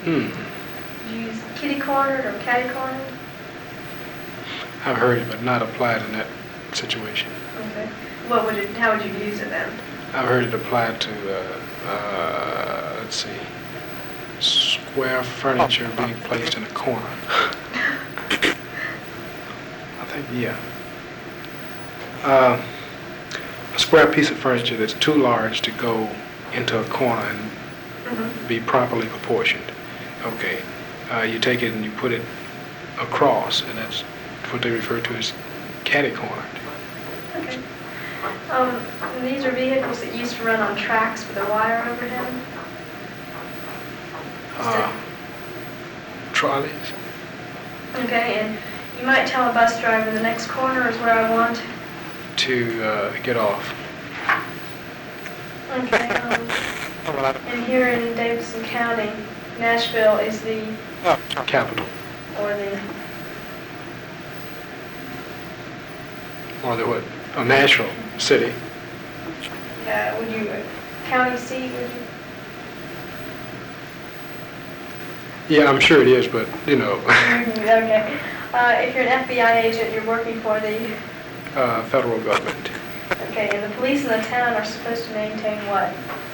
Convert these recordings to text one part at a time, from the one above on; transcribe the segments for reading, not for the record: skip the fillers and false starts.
Hmm. Did you use kitty cornered or catty cornered? I've heard it, but not applied in that situation. Okay. How would you use it then? I've heard it applied to, let's see, square furniture being placed in a corner. I think, yeah. A square piece of furniture that's too large to go into a corner and be properly proportioned. Okay. You take it and you put it across, and that's what they refer to as catty-cornered. Okay. And these are vehicles that used to run on tracks with a wire overhead? Trolleys. Okay, and you might tell a bus driver the next corner is where I want to get off. Okay, and here in Davidson County, Nashville is the Capital. Or the What? Oh, Nashville City. would you county seat? Would you? Yeah, I'm sure it is, but you know. Okay. If you're an FBI agent, you're working for the Federal government. Okay, and the police in the town are supposed to maintain what?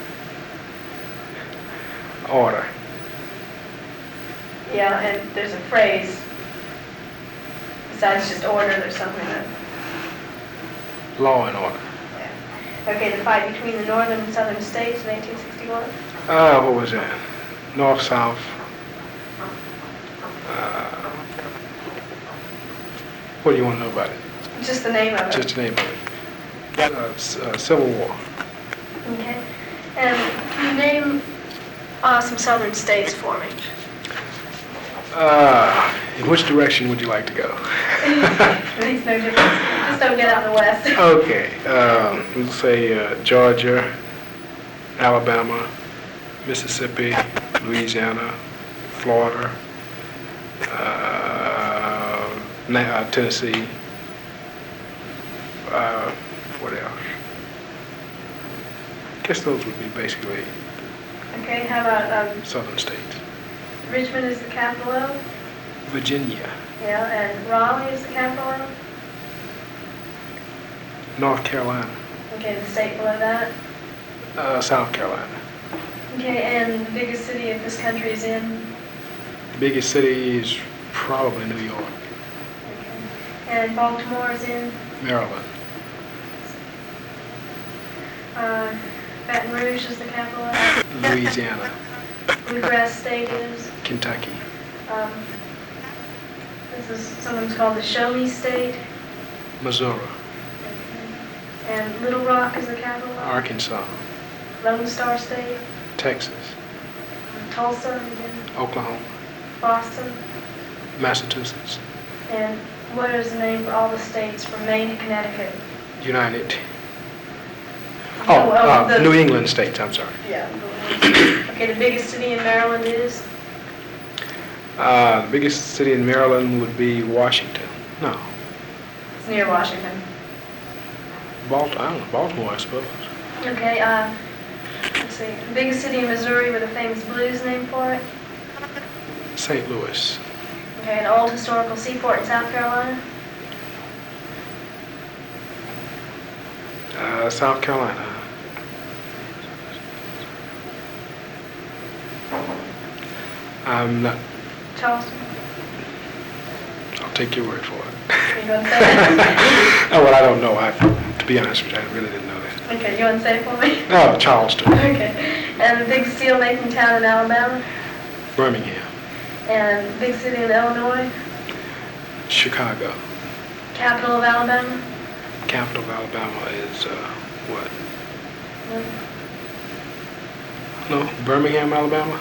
Order. Yeah, and there's a phrase besides just order. There's something that. Law and order. Yeah. Okay, the fight between the northern and southern states in 1861. What was that? North, South. What do you want to know about it? Just the name of it. Just the name of it. Civil War. Okay. And can you name some southern states for me? In which direction would you like to go? It makes no difference. Just don't get out in the west. Okay. We'll say Georgia, Alabama, Mississippi, Louisiana, Florida, Tennessee. What else? I guess those would be basically Okay, how about southern states. Richmond is the capital of? Virginia. Yeah, and Raleigh is the capital of? North Carolina. Okay, the state below that? South Carolina. Okay, and the biggest city of this country is in? The biggest city is probably New York. Okay. And Baltimore is in? Maryland. Baton Rouge is the capital of? Louisiana. Bluegrass State is? Kentucky. This is sometimes called the Show Me State. Missouri. Okay. And Little Rock is the capital of? Arkansas. Lone Star State? Texas. Tulsa again? Oklahoma. Boston? Massachusetts. And what is the name for all the states from Maine to Connecticut? United. The New England states, I'm sorry. Yeah. Okay, the biggest city in Maryland is? The biggest city in Maryland would be Washington. No. It's near Washington. Baltimore, I suppose. Okay, let's see. The biggest city in Missouri with a famous blues name for it? St. Louis. Okay, an old historical seaport in South Carolina? South Carolina. I'm not. Charleston? I'll take your word for it. You want to say that? Oh, well, I don't know. To be honest with you, I really didn't know that. Okay, you want to say it for me? Oh, Charleston. Okay. And the big steel-making town in Alabama? Birmingham. And big city in Illinois? Chicago. Capital of Alabama? Capital of Alabama is, what? No, Birmingham, Alabama?